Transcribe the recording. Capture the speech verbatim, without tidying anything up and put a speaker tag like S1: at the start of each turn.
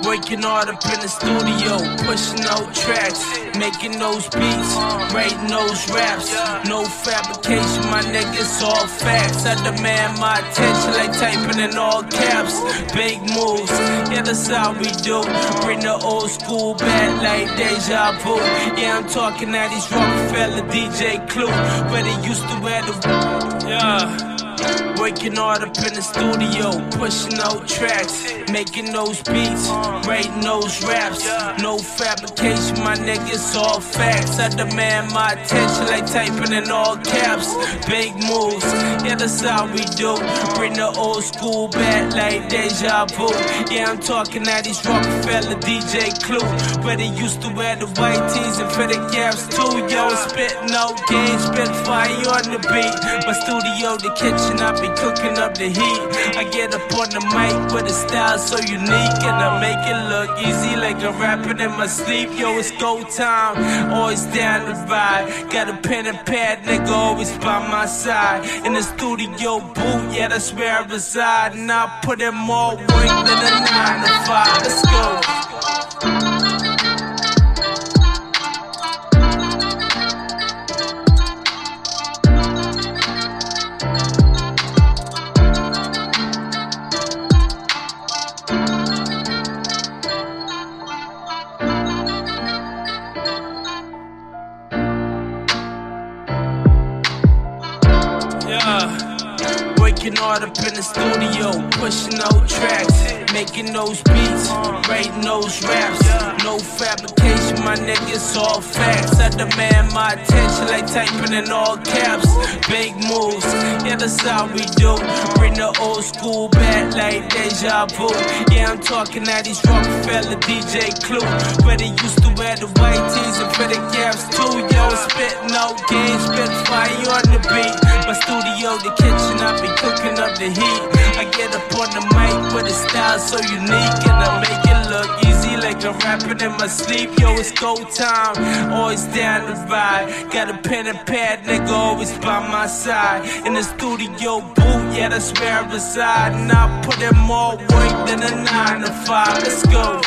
S1: Working hard up in the studio, pushing out tracks, making those beats, writing those raps. No fabrication, my niggas, all facts. I demand my attention like typing in all caps. Big moves, yeah, that's how we do. Bring the old school back like deja vu. Yeah, I'm talking at these Rockefeller D J Clue, where they used to wear the yeah. Working hard up in the studio, pushing out tracks, making those beats, writing those raps. No fabrication, my niggas, all facts. I demand my attention like typing in all caps. Big moves, yeah, that's how we do. Bring the old school back like deja vu. Yeah, I'm talking at these Rockefeller D J Clue, where they used to wear the white tees and fitted caps too. Yo, spitting out games, spit fire on the beat. My studio, the kitchen, I be cooking up the heat. I get up on the mic with a style so unique, and I make it look easy like I'm rapping in my sleep. Yo, it's go time, always down the ride. Got a pen and pad, nigga, always by my side. In the studio booth, yeah, that's where I reside. And I put in more work than a nine to five. Let's go. Working hard up in the studio, pushing out tracks, making those beats, writing those raps. No fabrication, my niggas, all facts. I demand my attention like typing in all caps. Big moves, yeah, that's how we do. Bring the old school back like deja vu. Yeah, I'm talking at these Rockefeller D J Clue, where they used to wear the white tees and fitted caps too. Yo, spitting out games, spit fire on the beat. My studio, the kitchen, I be cooking up the heat. I get up on the mic with a style so unique, and I make it look easy like I'm rapping in my sleep. Yo, it's go time, always down the ride. Got a pen and pad, nigga, always by my side. In the studio booth, yeah, that's where I reside. And I put in more work than a nine to five. Let's go.